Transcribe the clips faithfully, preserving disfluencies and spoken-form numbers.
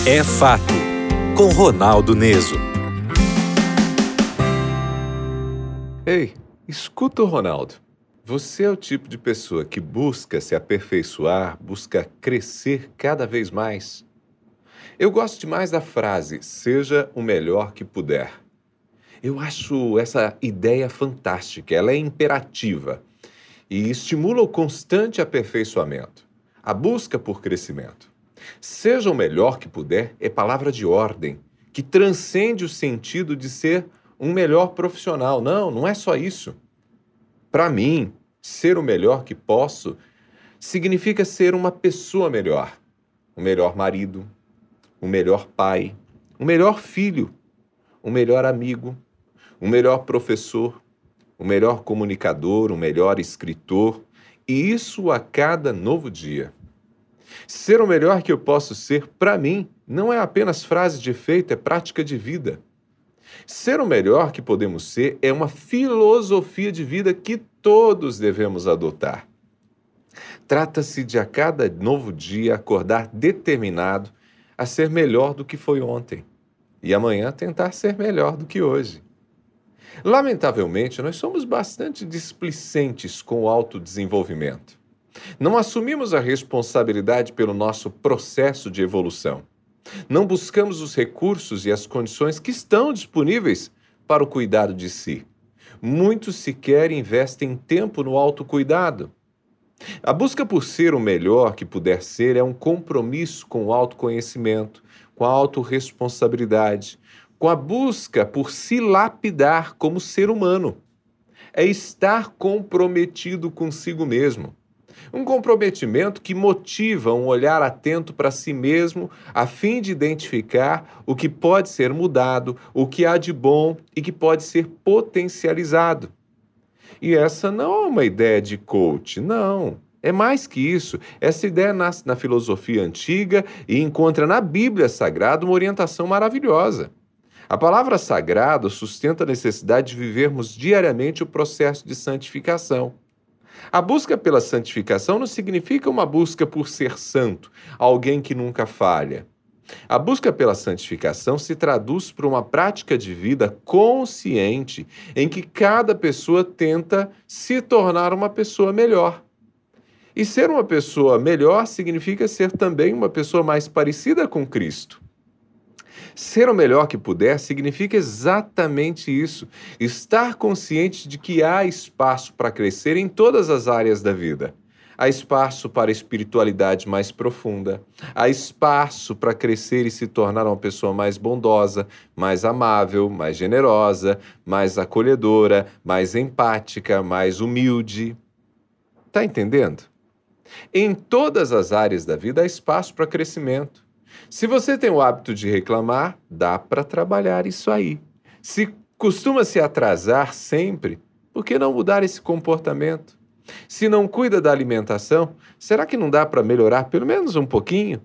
É Fato, com Ronaldo Neso. Ei, escuta o Ronaldo. Você é o tipo de pessoa que busca se aperfeiçoar, busca crescer cada vez mais? Eu gosto demais da frase, seja o melhor que puder. Eu acho essa ideia fantástica, ela é imperativa e estimula o constante aperfeiçoamento, a busca por crescimento. Seja o melhor que puder é palavra de ordem, que transcende o sentido de ser um melhor profissional. Não, não é só isso. Para mim, ser o melhor que posso significa ser uma pessoa melhor. Um melhor marido, um melhor pai, um melhor filho, um melhor amigo, um melhor professor, um melhor comunicador, um melhor escritor, e isso a cada novo dia. Ser o melhor que eu posso ser, para mim, não é apenas frase de efeito, é prática de vida. Ser o melhor que podemos ser é uma filosofia de vida que todos devemos adotar. Trata-se de a cada novo dia acordar determinado a ser melhor do que foi ontem e amanhã tentar ser melhor do que hoje. Lamentavelmente, nós somos bastante displicentes com o autodesenvolvimento. Não assumimos a responsabilidade pelo nosso processo de evolução. Não buscamos os recursos e as condições que estão disponíveis para o cuidado de si. Muitos sequer investem tempo no autocuidado. A busca por ser o melhor que puder ser é um compromisso com o autoconhecimento, com a autorresponsabilidade, com a busca por se lapidar como ser humano. É estar comprometido consigo mesmo. Um comprometimento que motiva um olhar atento para si mesmo, a fim de identificar o que pode ser mudado, o que há de bom e que pode ser potencializado. E essa não é uma ideia de coach, não. É mais que isso. Essa ideia nasce na filosofia antiga e encontra na Bíblia Sagrada uma orientação maravilhosa. A palavra sagrada sustenta a necessidade de vivermos diariamente o processo de santificação. A busca pela santificação não significa uma busca por ser santo, alguém que nunca falha. A busca pela santificação se traduz por uma prática de vida consciente em que cada pessoa tenta se tornar uma pessoa melhor. E ser uma pessoa melhor significa ser também uma pessoa mais parecida com Cristo. Ser o melhor que puder significa exatamente isso, estar consciente de que há espaço para crescer em todas as áreas da vida. Há espaço para a espiritualidade mais profunda, há espaço para crescer e se tornar uma pessoa mais bondosa, mais amável, mais generosa, mais acolhedora, mais empática, mais humilde. Está entendendo? Em todas as áreas da vida há espaço para crescimento. Se você tem o hábito de reclamar, dá para trabalhar isso aí. Se costuma se atrasar sempre, por que não mudar esse comportamento? Se não cuida da alimentação, será que não dá para melhorar pelo menos um pouquinho?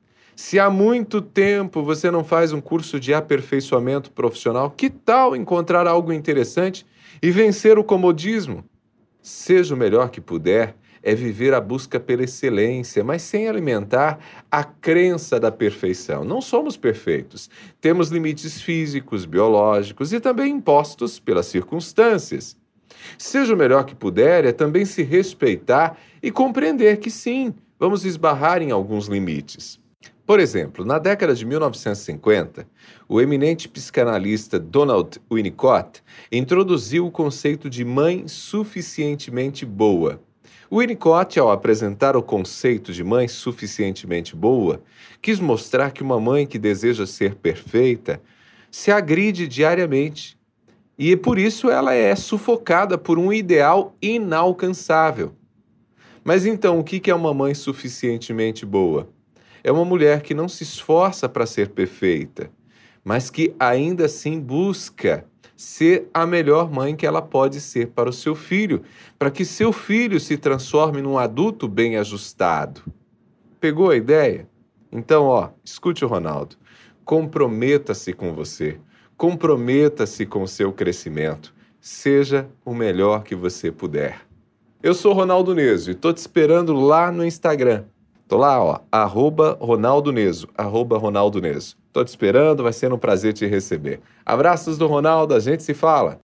Se há muito tempo você não faz um curso de aperfeiçoamento profissional, que tal encontrar algo interessante e vencer o comodismo? Seja o melhor que puder, é viver a busca pela excelência, mas sem alimentar a crença da perfeição. Não somos perfeitos. Temos limites físicos, biológicos e também impostos pelas circunstâncias. Seja o melhor que puder é também se respeitar e compreender que sim, vamos esbarrar em alguns limites. Por exemplo, na década de mil novecentos e cinquenta, o eminente psicanalista Donald Winnicott introduziu o conceito de mãe suficientemente boa. Winnicott, ao apresentar o conceito de mãe suficientemente boa, quis mostrar que uma mãe que deseja ser perfeita se agride diariamente e, por isso, ela é sufocada por um ideal inalcançável. Mas então, o que é uma mãe suficientemente boa? É uma mulher que não se esforça para ser perfeita, mas que ainda assim busca ser a melhor mãe que ela pode ser para o seu filho, para que seu filho se transforme num adulto bem ajustado. Pegou a ideia? Então, ó, escute o Ronaldo. Comprometa-se com você. Comprometa-se com o seu crescimento. Seja o melhor que você puder. Eu sou Ronaldo Neso e estou te esperando lá no Instagram. Tô lá, ó, arroba Ronaldo Neso, arroba Ronaldo Neso. Tô te esperando, vai ser um prazer te receber. Abraços do Ronaldo, a gente se fala.